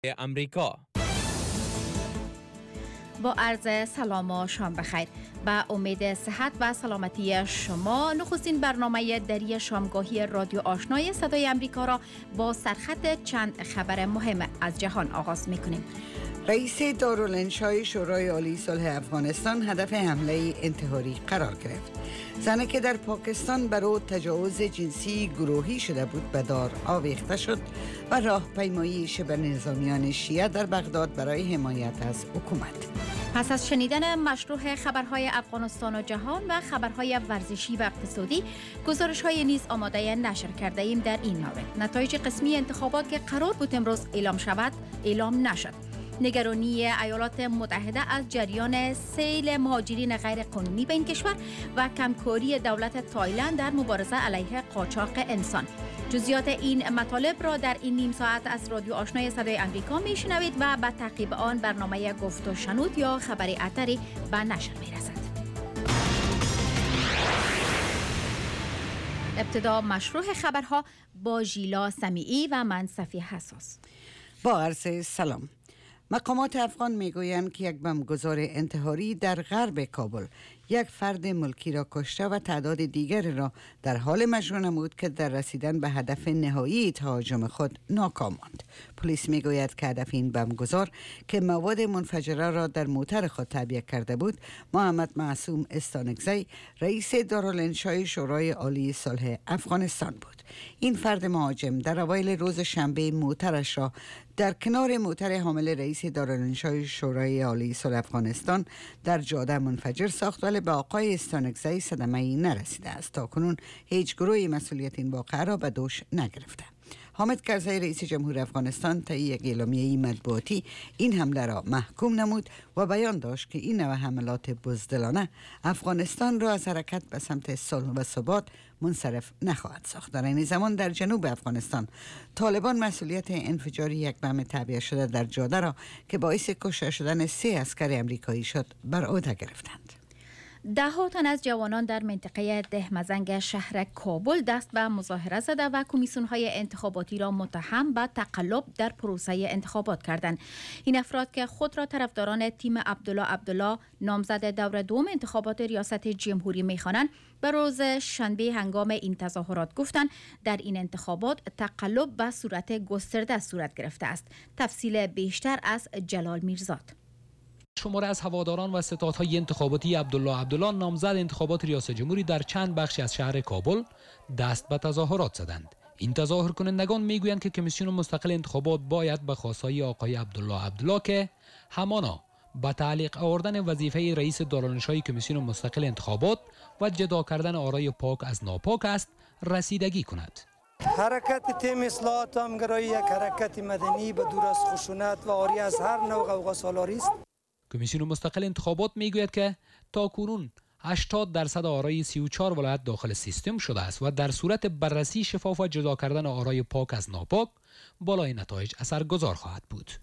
امریکا. با عرض سلام و شام بخیر. با امید صحت و سلامتی شما نخستین برنامه دری شامگاهی رادیو آشنای صدای امریکا را با سرخط چند خبر مهم از جهان آغاز می‌کنیم. رئیس دارالانشای شورای عالی صلح افغانستان هدف حمله انتحاری قرار گرفت. زنی که در پاکستان برای تجاوز جنسی گروهی شده بود به دار آویخته شد و راهپیمایی شبه نظامیان شیعه در بغداد برای حمایت از حکومت. پس از شنیدن مشروع خبرهای افغانستان و جهان و خبرهای ورزشی و اقتصادی، گزارش‌های نیز آماده نشر کرده ایم. در این مورد نتایج قسمی انتخابات که قرار بود امروز اعلام شود اعلام نشد. نگرانی ایالات متحده از جریان سیل مهاجرین غیر قانونی به این کشور و کمکاری دولت تایلند در مبارزه علیه قاچاق انسان. جزئیات این مطالب را در این نیم ساعت از رادیو آشنای صدای امریکا میشنوید و به تعقیب آن برنامه گفت و شنود یا خبر اتری به نشر میرسد. ابتدا مشروع خبرها با ژیلا سمیعی و من صفیه حساس. با عرض سلام. مقامات افغان میگویند که یک بمبگذار انتحاری در غرب کابل یک فرد ملکی را کشته و تعداد دیگر را در حال مجروح نمود که در رسیدن به هدف نهایی تهاجم خود ناکام ماند. پلیس میگوید که هدف این بمبگذار که مواد منفجره را در موتر خود تعبیه کرده بود، محمد معصوم استانکزی، رئیس دارالانشای شورای عالی صلح افغانستان بود. این فرد مهاجم در اوایل روز شنبه موترش را در کنار موتر حامل رئیس دارالانشای شورای عالی صلح افغانستان در جاده منفجر ساخت، ولی به آقای استانکزی صدمه‌ای نرسیده است. تاکنون هیچ گروهی مسئولیت این واقعه را به دوش نگرفته. حامد کرزی رئیس جمهور افغانستان طی یک اعلامیه مطبوعاتی این حمله را محکوم نمود و بیان داشت که این نوع حملات بزدلانه افغانستان را از حرکت به سمت صلح و ثبات منصرف نخواهد ساخت. در این زمان در جنوب افغانستان طالبان مسئولیت انفجار یک بم تعبیه شده در جاده را که باعث کشته شدن 3 عسکر امریکایی شد بر عهده گرفتند. ده‌ها تن از جوانان در منطقه دهمزنگ شهر کابل دست به مظاهره زده و کمیسیون‌های انتخاباتی را متهم به تقلب در پروسه انتخابات کردند. این افراد که خود را طرفداران تیم عبدالله نامزد دور دوم انتخابات ریاست جمهوری می‌خوانند، به روز شنبه هنگام این تظاهرات گفتند در این انتخابات تقلب به صورت گسترده صورت گرفته است. تفصیل بیشتر از جلال میرزاد. شماره از هواداران و ستادهای انتخاباتی عبدالله نامزد انتخابات ریاست جمهوری در چند بخش از شهر کابل دست به تظاهرات زدند. این تظاهر کنندگان میگویند که کمیسیون مستقل انتخابات باید به خواستهای آقای عبدالله که همانا با تعلیق آوردن وظیفه رئیس دارالانشای کمیسیون مستقل انتخابات و جدا کردن آرای پاک از ناپاک است رسیدگی کند. حرکت تیم اصلاحات و همگرایی یک حرکت مدنی به دور از خشونت و عاری از هر نوع غوغا سالاری است. کمیسیون مستقل انتخابات میگوید که تاکنون 80% آرای 34 ولایت داخل سیستم شده است و در صورت بررسی شفاف و جدا کردن آرای پاک از ناپاک بالای نتایج اثرگذار خواهد بود.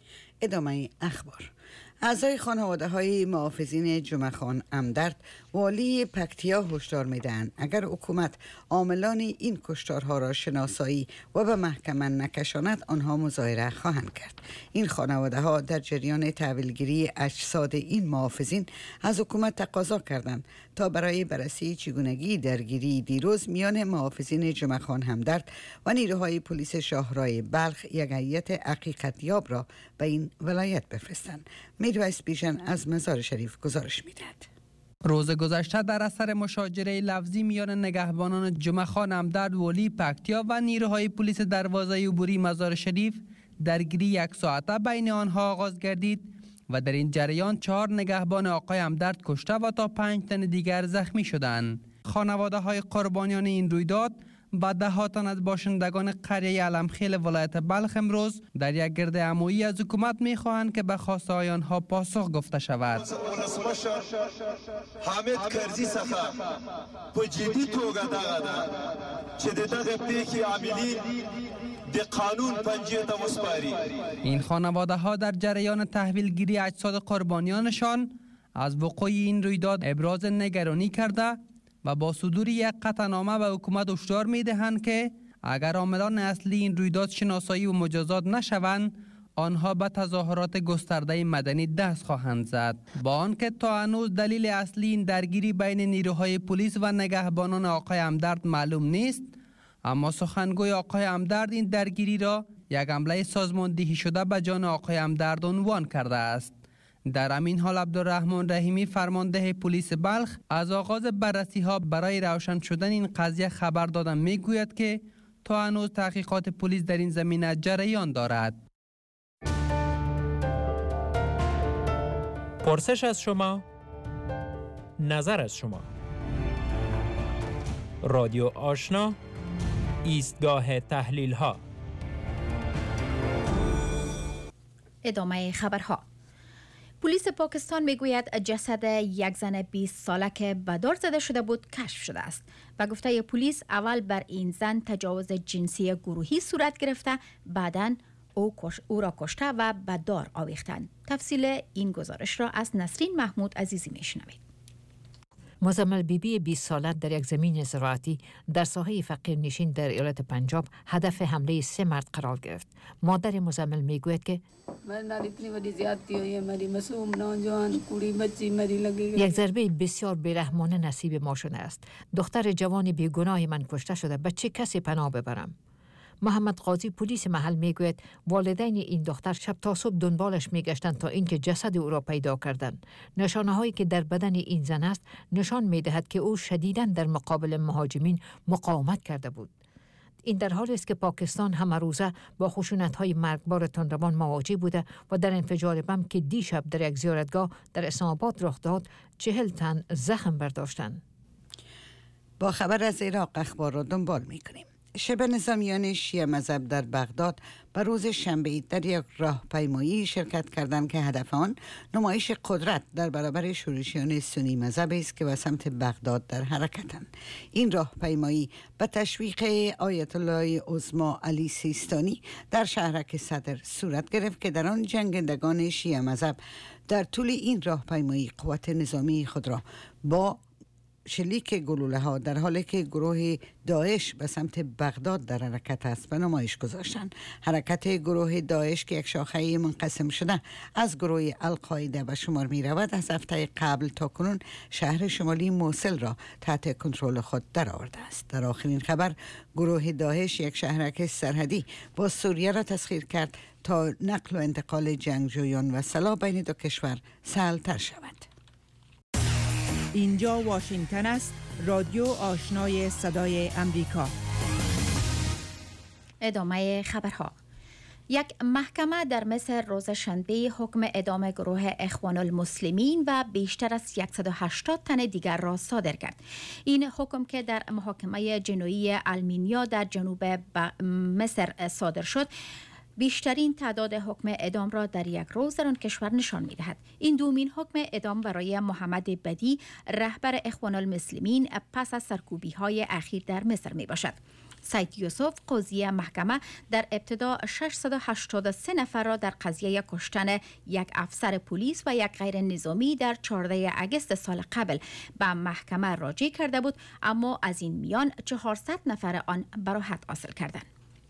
ادامه اخبار. اعضای خانواده های محافظین جمعخان امدرد والی پکتیا هشدار میدهند اگر حکومت عاملان این کشتارها را شناسایی و به محکمه نکشاند آنها مظاهره خواهند کرد. این خانواده ها در جریان تحویلگیری اجساد این محافظین از حکومت تقاضا کردند تا برای بررسی چگونگی درگیری دیروز میان محافظین جمعخان همدرد و نیروهای پلیس شاهرای بلخ یک هیئت حقیقتیاب را به این ولایت بفرستند. میرویس بیژن از مزار شریف گزارش میدهد. روز گذشته در اثر مشاجره لفظی میان نگهبانان جمعخان امدرد والی پکتیا و نیروهای پلیس دروازه عبوری مزار شریف درگیری 1 ساعته بین آنها آغاز گردید و در این جریان 4 نگهبان آقای امدرد کشته و تا 5 تن دیگر زخمی شدند. خانواده های قربانیان این رویداد و 10 تن از باشندگان قریه علمخیل ولایت بلخ امروز در یک گرد عمویی از حکومت می‌خواهند که به خواسته آنها پاسخ گفته شود. حامد کرزی څخه په جدي توګه دغه ده چې دغه پیښې عاملین د قانون پنجه ته وسپاري. این خانواده ها در جریان تحویلگیری اجساد قربانیانشان از وقوع این رویداد ابراز نگرانی کرده و با صدور یک قطعنامه به حکومت هشدار می‌دهند که اگر عاملان اصلی این رویداد شناسایی و مجازات نشوند آنها به تظاهرات گسترده مدنی دست خواهند زد. با آنکه تا هنوز دلیل اصلی این درگیری بین نیروهای پلیس و نگهبانان آقای همدرد معلوم نیست، اما سخنگوی آقای همدرد این درگیری را یک حمله سازماندهی شده به جان آقای همدرد عنوان کرده است. در همین حال عبدالرحمن رحیمی فرمانده پلیس بلخ از آغاز بررسی ها برای روشن شدن این قضیه خبر دادن میگوید که تا هنوز تحقیقات پلیس در این زمینه جریان دارد. پرسش از شما، نظر از شما. رادیو آشنا، ایستگاه تحلیل ها. ادامه خبرها. پلیس پاکستان میگوید جسد یک زن 20 ساله که به دار زده شده بود کشف شده است و گفته پلیس اول بر این زن تجاوز جنسی گروهی صورت گرفته، بعداً او را کشته و به دار آویختند. تفصیل این گزارش را از نسرین محمود عزیزی میشنوید. مزمل بیبی 20 ساله در یک زمین زراعتی در ساحه فقیر نشین در ایالت پنجاب هدف حمله 3 مرد قرار گرفت. مادر مزمل میگوید که یک ضربه بسیار بیرحمانه نصیب ما شده است. دختر جوان بیگناه من کشته شده، به چه کسی پناه ببرم؟ محمد قاضی پلیس محل میگوید والدین این دختر شب تا صبح دنبالش میگشتند تا اینکه جسد او را پیدا کردند. نشانه هایی که در بدن این زن است نشان میدهد که او شدیداً در مقابل مهاجمین مقاومت کرده بود. این در حالی است که پاکستان همه روزه با خشونت‌های مرگبار تندروان مواجه بوده و در انفجار بم که دیشب در یک زیارتگاه در اسلام آباد رخ داد 40 تن زخم برداشتند. با خبر از عراق اخبار را دنبال می‌کنیم. شب نظامیان شیعه مذهب در بغداد به روز شنبه در یک راهپیمایی شرکت کردند که هدف آن نمایش قدرت در برابر شورشیان سنی مذهب است که به سمت بغداد در حرکتند. این راهپیمایی به تشویق آیت الله عظمی علی سیستانی در شهرک صدر صورت گرفت که در آن جنگندگان شیعه مذهب در طول این راهپیمایی قوت نظامی خود را با شلیک گلوله ها در حالی که گروه داعش به سمت بغداد در حرکت است به نمایش گذاشتند. حرکت گروه داعش که یک شاخه منقسم شده از گروه القاعده به شمار می رود، از هفته قبل تا کنون شهر شمالی موصل را تحت کنترل خود درآورده است. در آخرین خبر گروه داعش یک شهرک سرحدی با سوریه را تسخیر کرد تا نقل و انتقال جنگجویان و سلاح بین دو کشور سهل‌تر شود. اینجا واشنگتن است، رادیو آشنای صدای امریکا. ادامه خبرها. یک محکمه در مصر روز شنبه حکم اعدام گروه اخوان المسلمین و بیشتر از 180 تن دیگر را صادر کرد. این حکم که در محاکمه جنایی المینیا در جنوب مصر صادر شد، بیشترین تعداد حکم اعدام را در یک روز در آن کشور نشان می‌دهد. این دومین حکم اعدام برای محمد بدی، رهبر اخوان المسلمین، پس از سرکوبی‌های اخیر در مصر میباشد. سید یوسف قاضی محکمه در ابتدا 683 نفر را در قضیه کشتن یک افسر پلیس و یک غیر نظامی در 14 اگست سال قبل به محکمه راجع کرده بود، اما از این میان 400 نفر آن براحت حاصل کردند.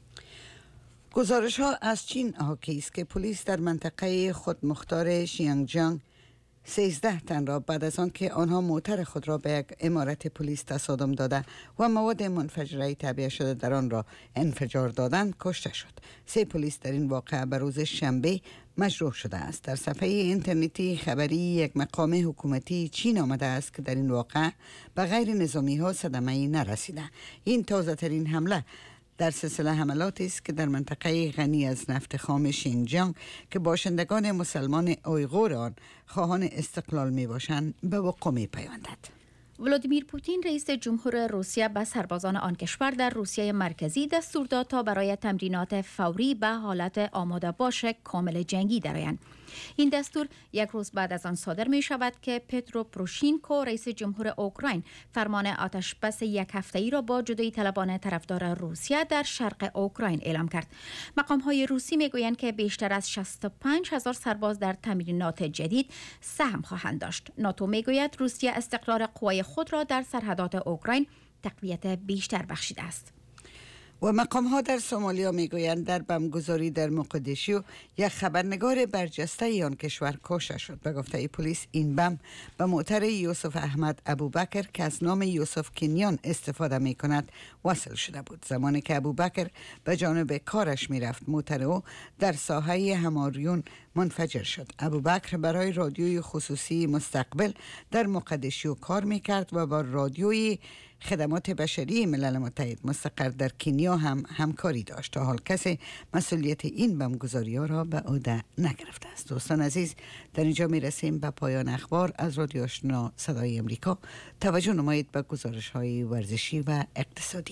گزارش ها از چین حاکی است که پلیس در منطقه خودمختار شینجیانگ 13 تن را بعد از آن که آنها موتر خود را به یک عمارت پلیس تصادم داده و مواد منفجره تعبیه شده در آن را انفجار دادند کشته شد. 3 پلیس در این واقعه به روز شنبه مجروح شده است. در صفحه اینترنتی خبری یک مقام حکومتی چین آمده است که در این واقعه به غیر نظامی ها صدمه‌ای نرسیده. این تازه ترین حمله در سلسله حملاتی است که در منطقه غنی از نفت خام شینجیانگ که باشندگان مسلمان اویغور آن خواهان استقلال می باشند به وقوع می پیوندد. ولادیمیر پوتین رئیس جمهور روسیه به سربازان آن کشور در روسیه مرکزی دستور داد تا برای تمرینات فوری به حالت آماده باش کامل جنگی درآیند. این دستور یک روز بعد از آن صادر می شود که پترو پروشینکو رئیس جمهور اوکراین فرمان آتش بس یک هفته‌ای را با جدایی طلبان طرفدار روسیه در شرق اوکراین اعلام کرد. مقام های روسی می گویند که بیشتر از 65,000 سرباز در تمرینات جدید سهم خواهند داشت. ناتو می گوید روسیه استقرار قوای خود را در سرحدات اوکراین تقویت بیشتر بخشیده است. و مقام ها در سومالیا میگویند در بمبگذاری در مقدشیو یک خبرنگار برجسته آن کشور کشته شد. به گفته پلیس این بم به موتر یوسف احمد ابوبکر که از نام یوسف کنیان استفاده می کند وصل شده بود. زمانی که ابوبکر به جانب کارش می رفت موتر او در ساحه هماریون منفجر شد. ابوبکر برای رادیوی خصوصی مستقبل در مقدشیو کار می کرد و با رادیوی خدمات بشری ملل متحد مستقر در کنیا هم همکاری داشت. تا حال کسی مسئولیت این بمبگذاری‌ها را به عهده نگرفته است. دوستان عزیز، در اینجا می رسیم به پایان اخبار از رادیو آشنا صدای امریکا. توجه نمایید به گزارش‌های ورزشی و اقتصادی.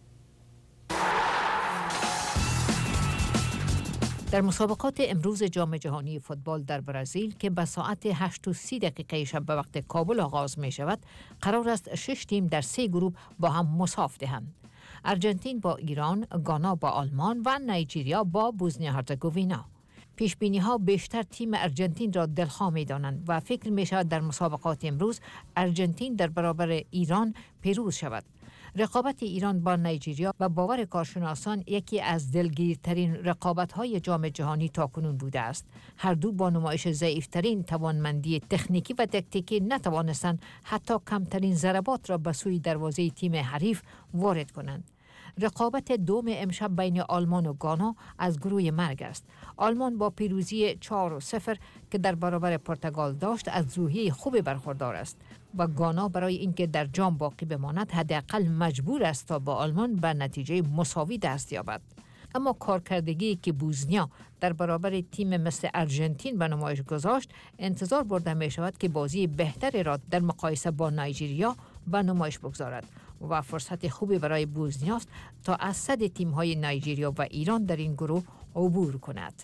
در مسابقات امروز جام جهانی فوتبال در برزیل که به ساعت 8:30 شب به وقت کابل آغاز می شود، قرار است 6 تیم در 3 گروه با هم مساف دهند. ارژانتین با ایران، گانا با آلمان و نایجریا با بوسنیا هرزگوینا. پیش بینی ها بیشتر تیم ارژانتین را دلخواه می دانند و فکر می شود در مسابقات امروز ارژانتین در برابر ایران پیروز شود. رقابت ایران با نایجریا و باور کارشناسان یکی از دلگیرترین رقابت‌های جام جهانی تاکنون بوده است. هر دو با نمایش ضعیفترین توانمندی تکنیکی و تاکتیکی نتوانستند حتی کمترین ضربات را به سوی دروازه تیم حریف وارد کنند. رقابت دوم امشب بین آلمان و گانا از گروه مرگ است. آلمان با پیروزی 4-0 که در برابر پرتغال داشت از روحیه خوب برخوردار است و گانا برای اینکه در جام باقی بماند حداقل مجبور است تا با آلمان به نتیجه مساوی دست یابد. اما کارکردگی که بوسنیا در برابر تیم مثل ارژانتین به نمایش گذاشت، انتظار برده می شود که بازی بهتری را در مقایسه با نایجریا به نمایش بگذارد و فرصت خوبی برای بوسنیاست تا از صد تیم‌های نایجریا و ایران در این گروه عبور کند.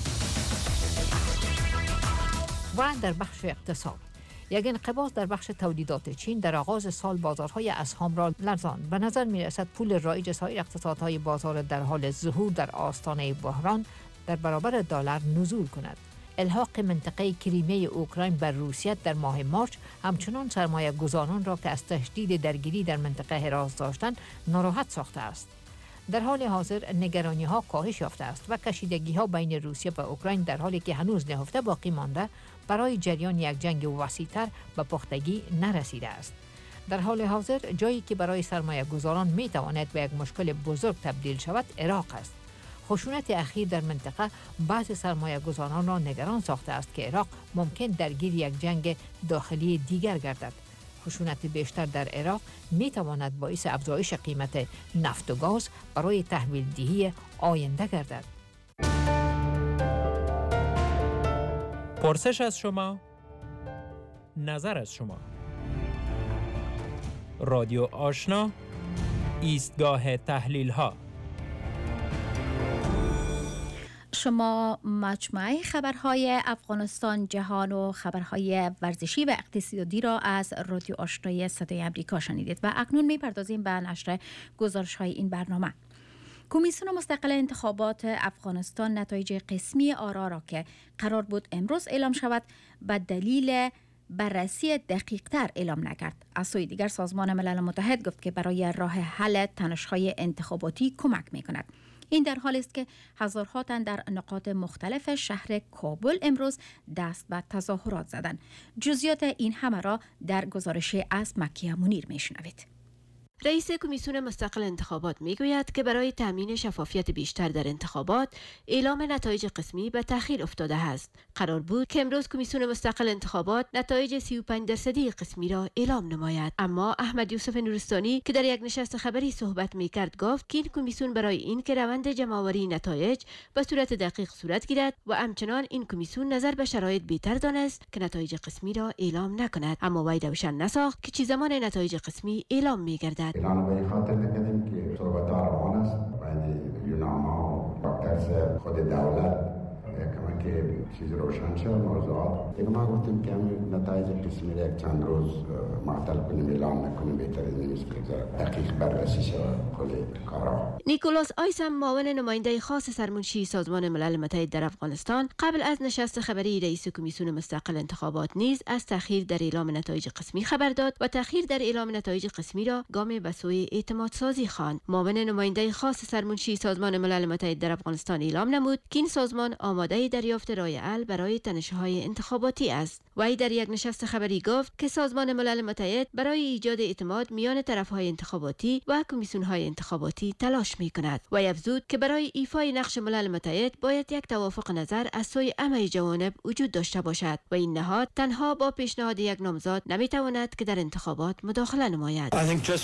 و در بخش اقتصاد، یک انقباض در بخش تولیدات چین در آغاز سال بازارهای اسهام را لرزاند. به نظر می رسد پول رایج سایر اقتصادهای بازار در حال ظهور در آستانه بحران در برابر دلار نزول کند. الحاق منطقه کریمه اوکراین بر روسیه در ماه مارچ همچنان سرمایه گذاران را که از تشدید درگیری در منطقه حراس داشتند ناراحت ساخته است. در حال حاضر نگرانی ها کاهش یافته است و کشیدگی ها بین روسیه و اوکراین در حالی که هنوز نهفته باقی مانده برای جریان یک جنگ وسیع‌تر به پختگی نرسیده است. در حال حاضر جایی که برای سرمایه گذاران می تواند به یک مشکل بزرگ تبدیل شود عراق است. خشونت اخیر در منطقه بعض سرمایه گذاران را نگران ساخته است که عراق ممکن درگیر یک جنگ داخلی دیگر گردد. خشونت بیشتر در عراق می تواند باعث افزایش قیمت نفت و گاز برای تحویل دهی آینده گردد. پرسش از شما، نظر از شما. رادیو آشنا، ایستگاه تحلیل ها. شما مجموعه خبرهای افغانستان، جهان و خبرهای ورزشی و اقتصادی را از رادیو آشنای صدای امریکا شنیدید و اکنون می‌پردازیم به نشر گزارش‌های این برنامه. کمیسیون مستقل انتخابات افغانستان نتایج قسمی آرا را که قرار بود امروز اعلام شود به دلیل بررسی دقیق‌تر اعلام نکرد. از سوی دیگر سازمان ملل متحد گفت که برای راه حل تنش‌های انتخاباتی کمک می‌کند. این در حالی است که هزارها تن در نقاط مختلف شهر کابل امروز دست به تظاهرات زدند. جزئیات این همه را در گزارش از مکیه منیر میشنوید. رئیس کمیسیون مستقل انتخابات میگوید که برای تامین شفافیت بیشتر در انتخابات اعلام نتایج قسمی به تأخیر افتاده است. قرار بود که امروز کمیسیون مستقل انتخابات نتایج 35% قسمی را اعلام نماید، اما احمد یوسف نورستانی که در یک نشست خبری صحبت میکرد گفت که این کمیسیون برای این که روند جمع‌آوری نتایج به صورت دقیق صورت گیرد و همچنان این کمیسیون نظر به شرایط بهتر دانست که نتایج قسمی را اعلام نکند، اما وی روشن نساخت که چه زمان نتایج قسمی اعلام میگردد. اعلان به این خاطر میکنیم که صحبت‌ها روان است بین یوناما و دکتر خود دولت کمک چیز روشن شد موضوعات دیگه ما گفتیم که همین نتایج قسمی یک چند روز معطل کنیم، اعلام نکنیم، بهتر نیست که دقیق بررسی شود کل کارا. نیکولاس آیسم معاون نماینده خاص سرمنشی سازمان ملل متحد در افغانستان قبل از نشست خبری رئیس کمیسیون مستقل انتخابات نیز از تأخیر در اعلام نتایج قسمی خبر داد و تأخیر در اعلام نتایج قسمی را گام به سوی اعتماد سازی خواند. معاون نماینده خاص سرمنشی سازمان ملل متحد در افغانستان اعلام نمود که این سازمان آماده دریافت رای حل برای تنش‌های انتخاباتی است. وی در یک نشست خبری گفت که سازمان ملل متحد برای ایجاد اعتماد میان طرف‌های انتخاباتی و کمیسیون‌های انتخاباتی تلاش می‌کند. وی افزود که برای ایفای نقش ملل متحد باید یک توافق نظر از سوی همه جوانب وجود داشته باشد و این نهاد تنها با پیشنهاد یک نامزد نمی‌تواند که در انتخابات مداخله نماید.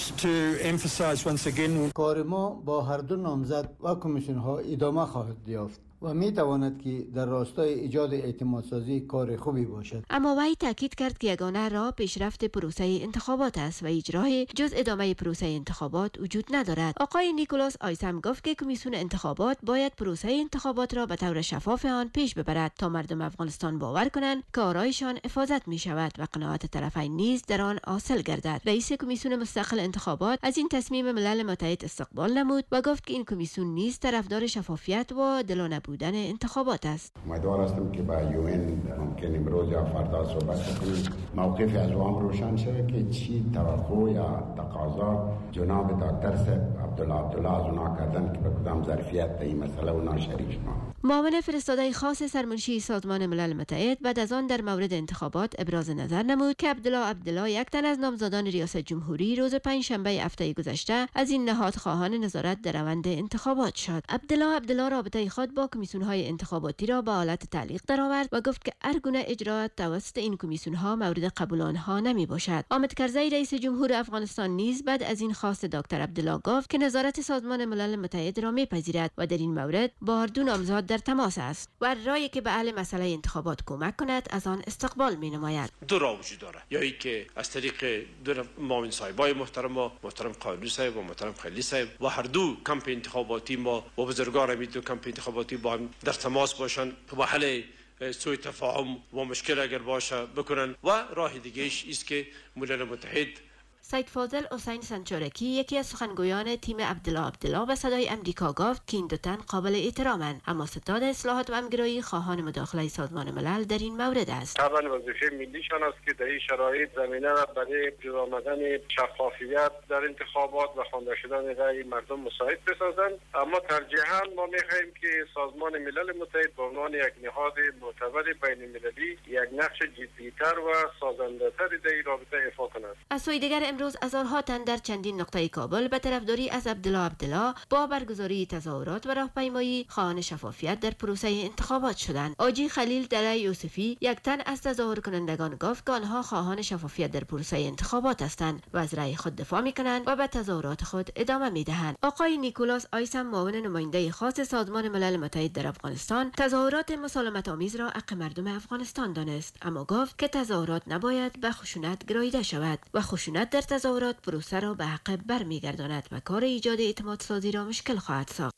کار ما با هر دو نامزد و کمیسیون‌ها ادامه خواهد یافت و می تواند که در راستای ایجاد اعتمادسازی کار خوبی باشد. اما وی تاکید کرد که یگانه راه پیشرفت پروسه انتخابات است و اجرای جز ادامه پروسه انتخابات وجود ندارد. آقای نیکولاس آیسم گفت که کمیسیون انتخابات باید پروسه انتخابات را به طور شفاف آن پیش ببرد تا مردم افغانستان باور کنند که آرایشان حفاظت می شود و قناعت طرفین نیز در آن حاصل گردد. رئیس کمیسیون مستقل انتخابات از این تصمیم ملل متحد استقبال نمود و گفت که این کمیسیون نیز طرفدار شفافیت و دلانه بودن انتخابات است. امیدوار هستم که با یوئن ممکن امروز یا فردا صحبت کنیم، موقف از وام روشن شده که چی توقع یا تقاضا جناب دکتر صاحب عبدالله از اونا کردن که به کدام ظرفیت در این مسئله اونا شریک شدن. معاون فرستاده خاص سرمنشی سازمان ملل متحد بعد از آن در مورد انتخابات ابراز نظر نمود که عبدالله یک تن از نامزدان ریاست جمهوری روز پنجشنبه هفته گذشته از این نهاد خواهان نظارت در روند انتخابات شد. عبدالله رابطه خود با کمیسیون‌های انتخاباتی را به حالت تعلیق درآورد و گفت که هر گونه اجراات توسط این کمیسیون‌ها مورد قبول آنها نمی باشد. حامد کرزی رئیس جمهور افغانستان نیز بعد از این خواست دکتر عبدالله گفت که نظارت سازمان ملل متحد را می‌پذیرد و در این مورد با هر دو نامزد در تماس است و رایی که به حل مسئله انتخابات کمک کند از آن استقبال می‌نماید. دو راه وجود دارد، یا اینکه از طریق دو معاون صاحبای محترم قانونی صاحب و محترم خلیلی صاحب و هر دو کمپ انتخاباتی ما و بزرگان می دو کمپ انتخاباتی با هم در تماس باشن و حل سوء تفاهم و مشکل اگر باشه بکنن و راه دیگه‌اش است که ملل متحد. سید فاضل حسین سنچارکی یکی از سخنگویان تیم عبدالله به صدای امریکا گفت که این دو تن قابل احترامند، اما ستاد اصلاحات و همگرایی خواهان مداخله سازمان ملل در این مورد است. طبعا وظیفه ملیشان است که در این شرایط زمینه را برای جلو آمدن شفافیت در انتخابات و خوانده شدن رأی مردم مساعد بسازند، اما ترجیحاً ما می‌خواهیم که سازمان ملل متحد به عنوان یک نهاد معتبر بین‌المللی یک نقش جدی‌تر و سازنده‌تری در این رابطه ایفا کند. از سوی دیگر امروز هزارها تن در چندین نقطه کابل به طرفداری از عبدالله با برگزاری تظاهرات و راهپیمایی خواهان شفافیت در پروسه انتخابات شدند. آجی خلیل دلای یوسفی یک تن از تظاهر کنندگان گفت که آنها خواهان شفافیت در پروسه انتخابات هستند و از رأی خود دفاع می‌کنند و به تظاهرات خود ادامه می‌دهند. آقای نیکولاس آیسم معاون نماینده خاص سازمان ملل متحد در افغانستان تظاهرات مسالمت آمیز را حق مردم افغانستان دانست، اما گفت که تظاهرات نباید به خشونت گراییده شود و خشونت در تظاهرات پروسه را به حق برمیگرداند و کار ایجاد اعتماد سازی را مشکل خواهد ساخت.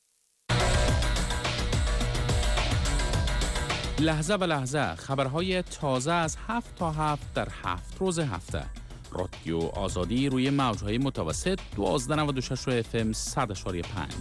لحظه به لحظه خبرهای تازه از 7 تا 7 در 7 روز هفته. رادیو آزادی روی موجهای متوسط 1296 FM 100.5.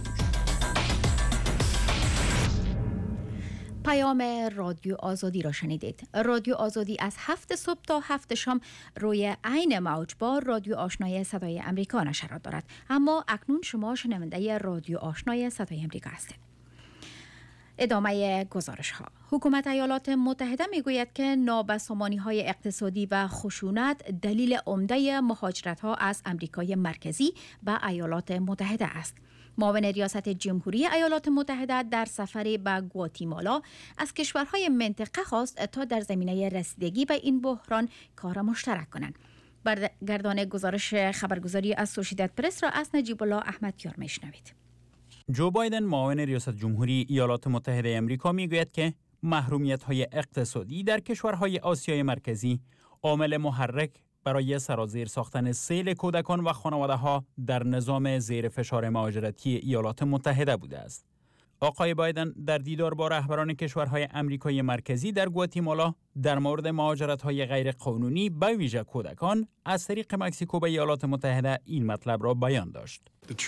پیام رادیو آزادی را شنیدید. رادیو آزادی از 7 صبح تا 7 شام روی عین موج با رادیو آشنای صدای امریکا نشرات دارد، اما اکنون شما شنونده رادیو آشنای صدای امریکا هستید. ادامه گزارش ها. حکومت ایالات متحده می گوید که نابسامانی های اقتصادی و خشونت دلیل عمده مهاجرت ها از امریکای مرکزی به ایالات متحده است. معاون ریاست جمهوری ایالات متحده در سفری به گواتیمالا از کشورهای منطقه خواست تا در زمینه رسیدگی به این بحران کار مشترک کنند. برگردان گزارش خبرگزاری اسوشییتد پرس را از نجیب الله احمدیار میشنوید. جو بایدن معاون ریاست جمهوری ایالات متحده آمریکا میگوید که محرومیت‌های اقتصادی در کشورهای آسیای مرکزی عامل محرک برای سرازیر ساختن سیل کودکان و خانواده‌ها در نظام زیر فشار مهاجرتی ایالات متحده بوده است. آقای بایدن در دیدار با رهبران کشورهای آمریکای مرکزی در گواتیمالا در مورد مهاجرت‌های غیر قانونی به ویژه کودکان از طریق مکزیکو به ایالات متحده این مطلب را بیان داشت.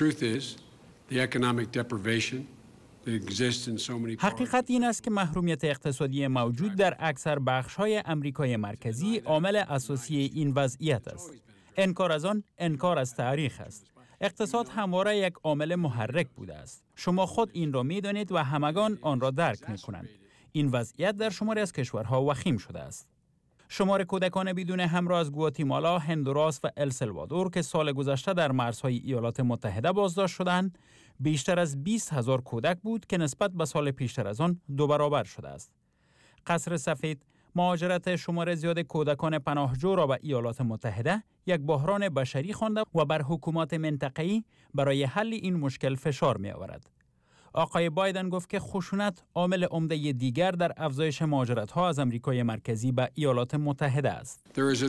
حقیقت این است که محرومیت اقتصادی موجود در اکثر بخش‌های آمریکای مرکزی عامل اساسی این وضعیت است. انکار از آن انکار از تاریخ است. اقتصاد همواره یک عامل محرک بوده است. شما خود این را می‌دانید و همگان آن را درک می‌کنند. این وضعیت در شماری از کشورها وخیم شده است. شمار کودکان بدون همراه از گواتیمالا، هندوراس و السالوادور که سال گذشته در مرزهای ایالات متحده بازداشت شدند، بیشتر از 20,000 کودک بود که نسبت به سال پیشتر از آن 2 برابر شده است. قصر سفید مهاجرت شمار زیاد کودکان پناهجو را به ایالات متحده یک بحران بشری خوانده و بر حکومات منطقه‌ای برای حل این مشکل فشار می آورد. آقای بایدن گفت که خشونت عامل عمده دیگر در افزایش مهاجرت‌ها از آمریکای مرکزی به ایالات متحده است.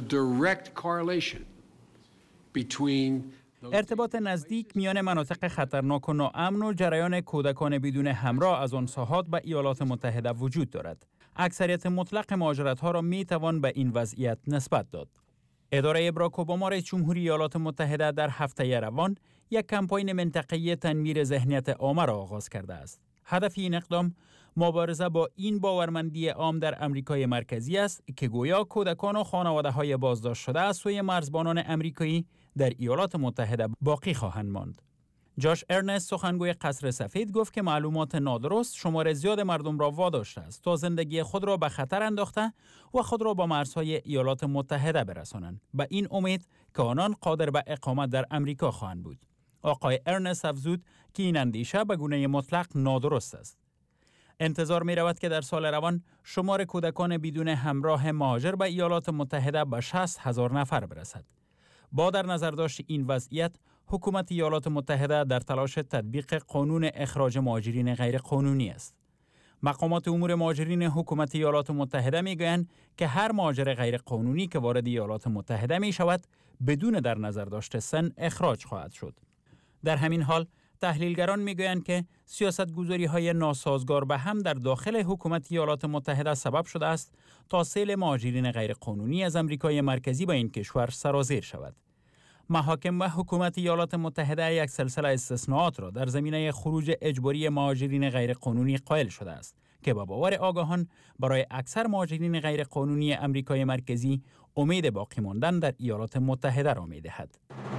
ارتباط نزدیک میان مناطق خطرناک و ناامن و جریان کودکان بدون همراه از آن ساحات به ایالات متحده وجود دارد. اکثریت مطلق مهاجرت‌ها را می‌توان به این وضعیت نسبت داد. اداره براک اوباما رئیس جمهوری ایالات متحده در هفته روان یک کمپاین منطقه‌ای تنویر ذهنیت عامه را آغاز کرده است. هدف این اقدام مبارزه با این باورمندی عام در آمریکای مرکزی است که گویا کودکان و خانواده‌های بازداشت شده از سوی مرزبانان آمریکایی در ایالات متحده باقی خواهند ماند. جاش ارنست سخنگوی قصر سفید گفت که معلومات نادرست شمار زیاد مردم را واداشته است تا زندگی خود را به خطر انداخته و خود را با مرزهای ایالات متحده برسانند، به این امید که آنان قادر به اقامت در امریکا خواهند بود. آقای ارنست افزود که این اندیشه به گونه مطلق نادرست است. انتظار می رود که در سال روان شمار کودکان بدون همراه مهاجر به ایالات متحده به 60,000 نفر برسد. با در نظر داشت این وضعیت، حکومت ایالات متحده در تلاش تطبیق قانون اخراج مهاجرین غیر قانونی است. مقامات امور مهاجرین حکومت ایالات متحده میگویند که هر مهاجر غیر قانونی که وارد ایالات متحده می شود بدون در نظر داشت سن اخراج خواهد شد. در همین حال تحلیلگران میگویند که سیاست‌گذاری‌های ناسازگار به هم در داخل حکومت ایالات متحده سبب شده است تا سیل مهاجرین غیرقانونی از آمریکای مرکزی به این کشور سرازیر شود. محاکم و حکومت ایالات متحده یک سلسله استثناءات را در زمینه خروج اجباری مهاجرین غیرقانونی قائل شده است که به باور آگاهان برای اکثر مهاجرین غیرقانونی آمریکای مرکزی امید باقی ماندن در ایالات متحده را می‌دهد.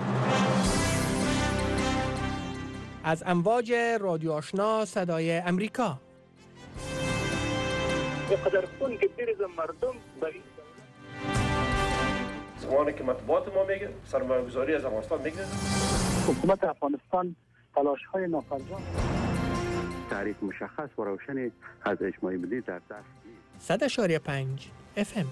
از امواج رادیو آشنا صدای امریکا. بقدر خون که بریزم مردم بری زمانی که مطبوعات ما میگه سرمایه‌گذاری از افغانستان میگه حکومت افغانستان تلاش‌های نافرجام تعریف مشخص و روشن از اجماع ملی در دست 100.5 FM.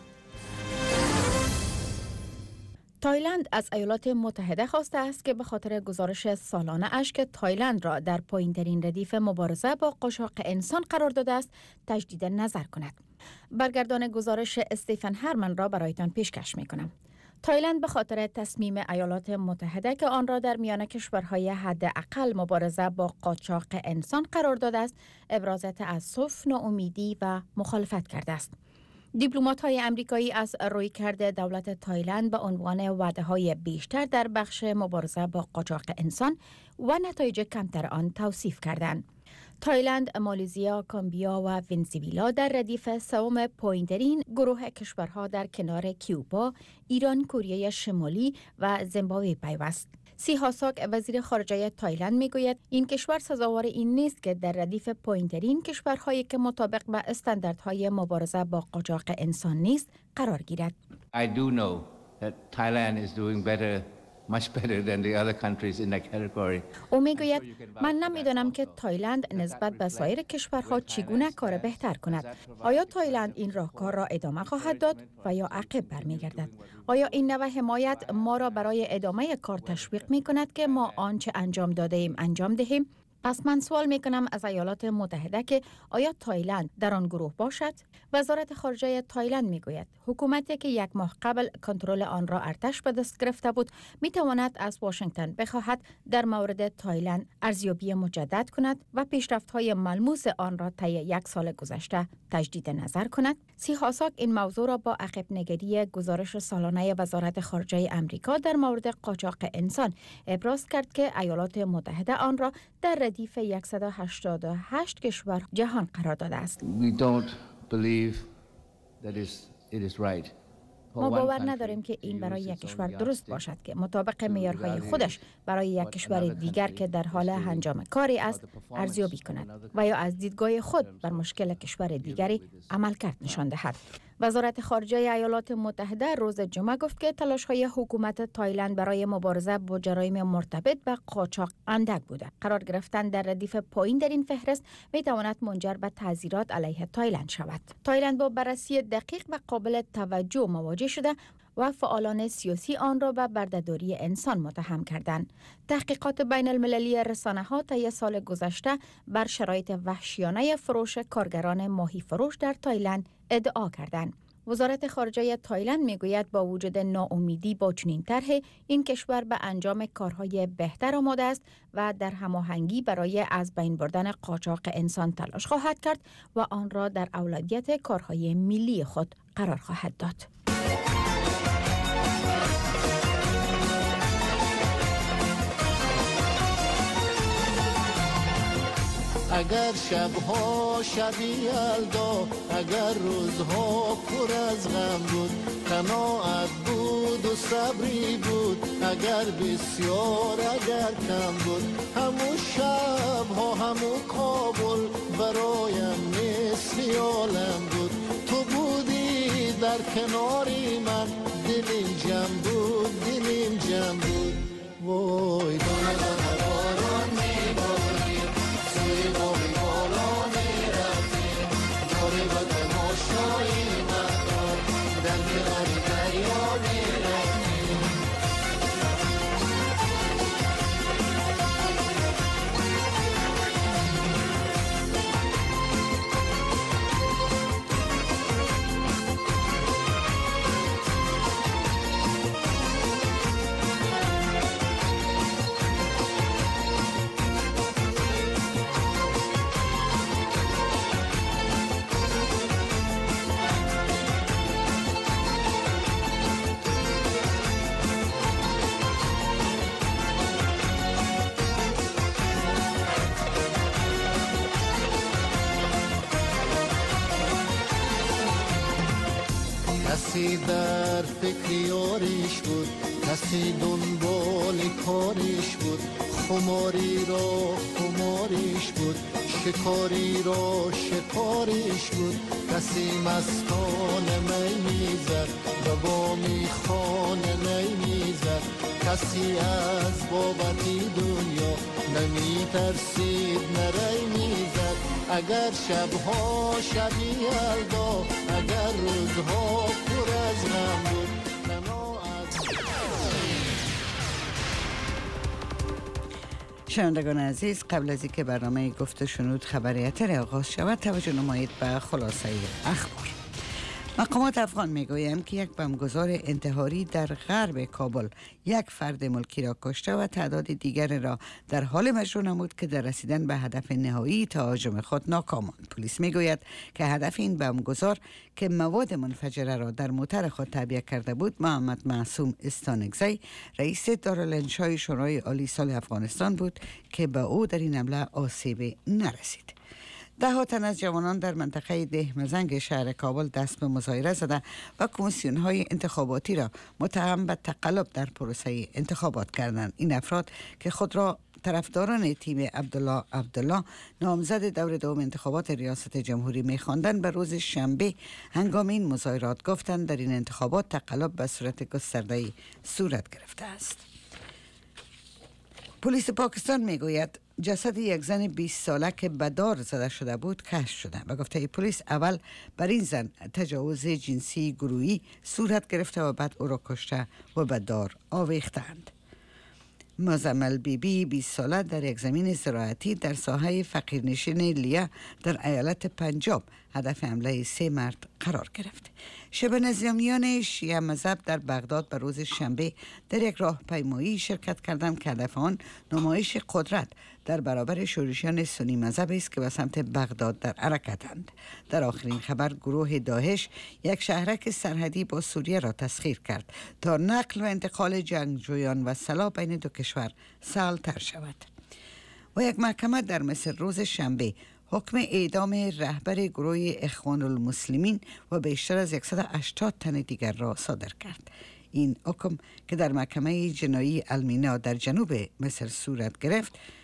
تایلند از ایالات متحده خواسته است که به خاطر گزارش سالانه اش که تایلند را در پایین‌ترین ردیف مبارزه با قاچاق انسان قرار داده است تجدید نظر کند. برگردان گزارش استیفن هرمن را برایتان پیشکش می‌کنم. تایلند به خاطر تصمیم ایالات متحده که آن را در میان کشورهای حداقل مبارزه با قاچاق انسان قرار داده است، ابراز تأسف، ناامیدی و مخالفت کرده است. دیپلمات‌های آمریکایی از رویکرد دولت تایلند به عنوان وعده‌های بیشتر در بخش مبارزه با قاچاق انسان و نتایج کمتر آن توصیف کردند. تایلند، مالزیا، کامبیا و ونزوئلا در ردیف سوم پایین‌ترین گروه کشورها در کنار کیوبا، ایران، کره شمالی و زیمبابوه پیوست. سیهاساک وزیر خارجه تایلند میگوید این کشور سزاوار این نیست که در ردیف پایین‌ترین کشورهایی که مطابق با استانداردهای مبارزه با قاچاق انسان نیست قرار گیرد. I do know that Thailand is doing much better than the other countries in that category. او میگوید من نمیدانم که تایلند نسبت به سایر کشورها چگونه کار بهتر کند. آیا تایلند این راهکار را ادامه خواهد داد و یا عقب برمیگردد؟ آیا این نوع حمایت ما را برای ادامه کار تشویق می کند که ما آنچه انجام داده ایم انجام دهیم؟ پس من سوال میکنم از ایالات متحده که آیا تایلند در آن گروه باشد؟ وزارت خارجه تایلند میگوید حکومتی که یک ماه قبل کنترل آن را ارتش به دست گرفته بود میتواند از واشنگتن بخواهد در مورد تایلند ارزیابی مجدد کند و پیشرفت‌های ملموس آن را طی 1 سال گذشته تجدید نظر کند. سیحاساک این موضوع را با عقب نگری گزارش سالانه وزارت خارجه امریکا در مورد قاچاق انسان ابراز کرد که ایالات متحده آن را در ردیف 188 کشور جهان قرار داده است. ما باور نداریم که این برای یک کشور درست باشد که مطابق معیارهای خودش برای یک کشور دیگر که در حال انجام کاری است ارزیابی کند و یا از دیدگاه خود بر مشکل کشور دیگری عملکرد نشان دهد. وزارت خارجه ایالات متحده روز جمعه گفت که تلاش‌های حکومت تایلند برای مبارزه با جرایم مرتبط به قاچاق اندک بوده. قرار گرفتن در ردیف پایین در این فهرست می‌تواند منجر به تعزیرات علیه تایلند شود. تایلند با بررسی دقیق و قابل توجه مواجه شده و فعالان سیاسی آن را به بردهداری انسان متهم کردند. تحقیقات بین المللی رسانه‌ها طی سال گذشته بر شرایط وحشیانه فروش کارگران ماهی فروش در تایلند ادعا کردند. وزارت خارجه تایلند میگوید با وجود ناامیدی با چنین طرح این کشور به انجام کارهای بهتر آماده است و در هماهنگی برای از بین بردن قاچاق انسان تلاش خواهد کرد و آن را در اولویت کارهای ملی خود قرار خواهد داد. اگر شبها شبی یلدا، اگر روزها پر از غم بود، قناعت بود و صبری بود، اگر بسیار اگر کم بود، همون شبها همون کابل برایم مثل عالم بود. تو بودی در کناری من، دلیم جمع بود، دلیم جمع بود. وای دانه دانه باران میباری، سوی باقی بالا میرفتی، جاری با تماشایی مدار، در کناری دریا میرفتی. کسی در فکر یاریش بود، کسی دنبال کاریش بود، خماری را خماریش بود، شکاری را شکاریش بود. کسی مستانه می میزد و با میخانه نی میزد، کسی از بابتی دنیا نمی ترسید نری میزد. اگر شبها شبی یلدا، اگر روزها پر از غم بود. شنوندگان عزیز، قبل از اینکه برنامه گفت و شنود خبری اتر آغاز شود، توجه نمایید به خلاصه اخبار. مقامات افغان میگویند که یک بمبگذار انتحاری در غرب کابل یک فرد ملکی را کشته و تعداد دیگر را در حال مجروح نمود که در رسیدن به هدف نهایی تهاجم خود ناکام ماند. پلیس میگوید که هدف این بمبگذار که مواد منفجره را در موتر خود تعبیه کرده بود، محمد معصوم استانگزی، رئیس دارالانشای شورای عالی صلح افغانستان بود که به او در این حمله آسیبی نرسید. ده تن از جوانان در منطقه دهمزنگ شهر کابل دست به مظاهره زده و کمیسیون‌های انتخاباتی را متهم به تقلب در پروسه انتخابات کردند. این افراد که خود را طرفداران تیم عبدالله نامزد دور دوم انتخابات ریاست جمهوری می‌خواندند، به روز شنبه هنگام این مظاهرات گفتند در این انتخابات تقلب به صورت گسترده‌ای صورت گرفته است. پلیس پاکستان میگوید جسد یک زن 20 ساله که به دار زده شده بود کشف شده. به گفته پلیس اول بر این زن تجاوز جنسی گروهی صورت گرفته و بعد او را کشته و به دار آویختند. مزمل بیبی 20 ساله در یک زمین زراعتی در ساحه فقیرنشین لیا در ایالت پنجاب هدف حمله 3 مرد قرار گرفت. شبه نظامیان شیعه مذهب در بغداد به روز شنبه در یک راهپیمایی شرکت کردند که هدف آن نمایش قدرت در برابر شورشیان سنی مذهب است که به سمت بغداد در حرکتند. در آخرین خبر گروه داعش یک شهرک سرحدی با سوریه را تسخیر کرد تا نقل و انتقال جنگجویان و سلاح بین دو کشور سهل تر شود. و یک محکمه در مصر روز شنبه حکم اعدام رهبر گروه اخوان المسلمین و بیشتر از 180 تن دیگر را صادر کرد. این حکم که در محکمه جنایی المینا در جنوب مصر صورت گرفت